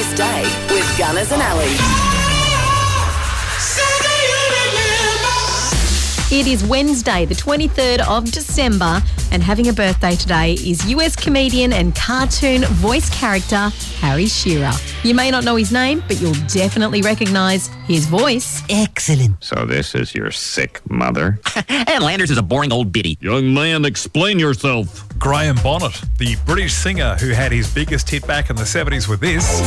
Day with Gunners and Ali. It is Wednesday, the 23rd of December, and having a birthday today is US comedian and cartoon voice character Harry Shearer. You may not know his name, but you'll definitely recognise his voice. Excellent. So this is your sick mother? And Landers is a boring old biddy. Young man, explain yourself. Graham Bonnet, the British singer who had his biggest hit back in the 70s with this.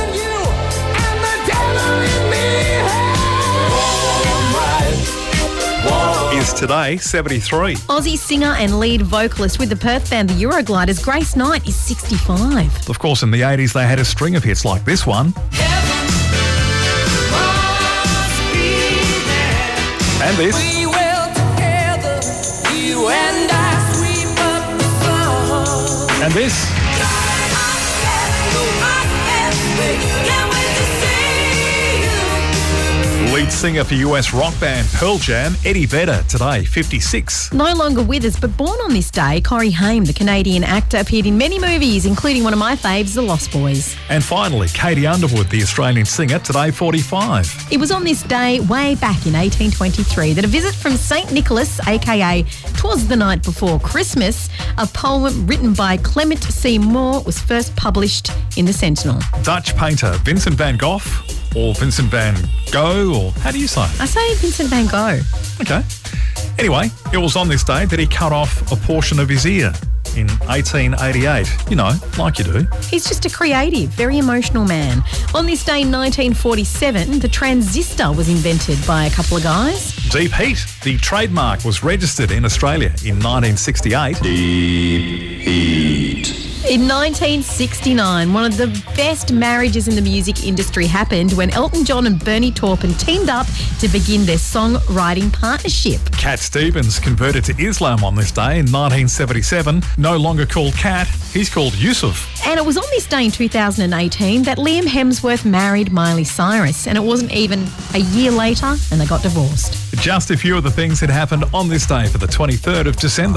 Is today 73. Aussie singer and lead vocalist with the Perth band The Eurogliders, Grace Knight, is 65. Of course, in the 80s, they had a string of hits like this one. And this. We will together, you and I sweep up the sun. And this. Lead singer for US rock band Pearl Jam, Eddie Vedder, today, 56. No longer with us, but born on this day, Corey Haim, the Canadian actor, appeared in many movies, including one of my faves, The Lost Boys. And finally, Katie Underwood, the Australian singer, today, 45. It was on this day, way back in 1823, that a visit from St. Nicholas, a.k.a. 'Twas the Night Before Christmas, a poem written by Clement C. Moore, was first published in the Sentinel. Dutch painter Vincent van Gogh, or Vincent van Gogh, or how do you say it? I say Vincent van Gogh. Okay. Anyway, it was on this day that he cut off a portion of his ear in 1888. You know, like you do. He's just a creative, very emotional man. On this day in 1947, the transistor was invented by a couple of guys. Deep Heat, the trademark, was registered in Australia in 1968. Deep Heat. In 1969, one of the best marriages in the music industry happened when Elton John and Bernie Taupin teamed up to begin their songwriting partnership. Cat Stevens converted to Islam on this day in 1977. No longer called Cat, he's called Yusuf. And it was on this day in 2018 that Liam Hemsworth married Miley Cyrus, and it wasn't even a year later and they got divorced. Just a few of the things that happened on this day for the 23rd of December.